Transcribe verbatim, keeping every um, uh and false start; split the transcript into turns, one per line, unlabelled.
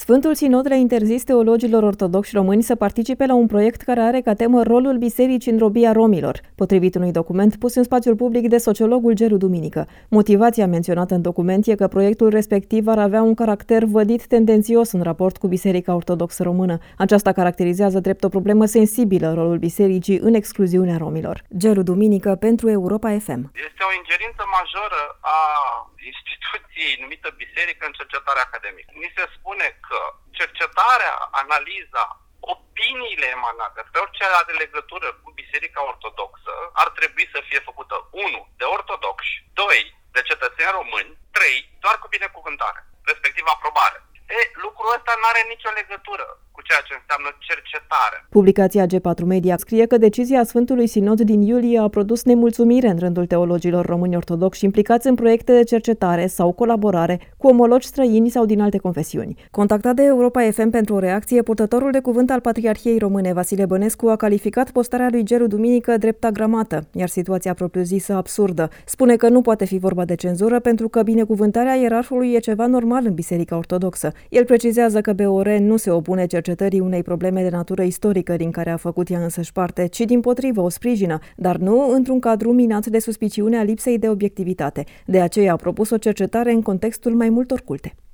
Sfântul Sinod le-a interzis teologilor ortodoxi români să participe la un proiect care are ca temă rolul bisericii în robia romilor, potrivit unui document pus în spațiul public de sociologul Geru Duminică. Motivația menționată în document e că proiectul respectiv ar avea un caracter vădit tendențios în raport cu Biserica Ortodoxă Română. Aceasta caracterizează drept o problemă sensibilă rolul bisericii în excluziunea romilor. Geru Duminică pentru Europa F M.
Este o ingerință majoră a instituției numită biserică în cercetarea academică. Ni se spune că cercetarea, analiza, opiniile emanate pe orice are legătură cu Biserica Ortodoxă ar trebui să fie făcută unu de ortodoxi, doi de cetățeni români, trei doar cu binecuvântare, respectiv aprobare. E, lucrul ăsta nu are nicio legătură cu ceea ce înseamnă cercetare.
Publicația G patru Media scrie că decizia Sfântului Sinod din iulie a produs nemulțumire în rândul teologilor români ortodoxi implicați în proiecte de cercetare sau colaborare cu omologi străini sau din alte confesiuni. Contactat de Europa F M pentru o reacție, purtătorul de cuvânt al Patriarhiei Române, Vasile Bănescu, a calificat postarea lui Geru Duminică drept agramată, iar situația propriu-zisă absurdă. Spune că nu poate fi vorba de cenzură pentru că binecuvântarea ierarhului e ceva normal în Biserica Ortodoxă. El precizează că B O R nu se opune cercetării unei probleme de natură istorică din care a făcut ea însăși parte, ci dimpotrivă o sprijină, dar nu într-un cadru minat de suspiciunea lipsei de obiectivitate. De aceea a propus o cercetare în contextul mai multor culte.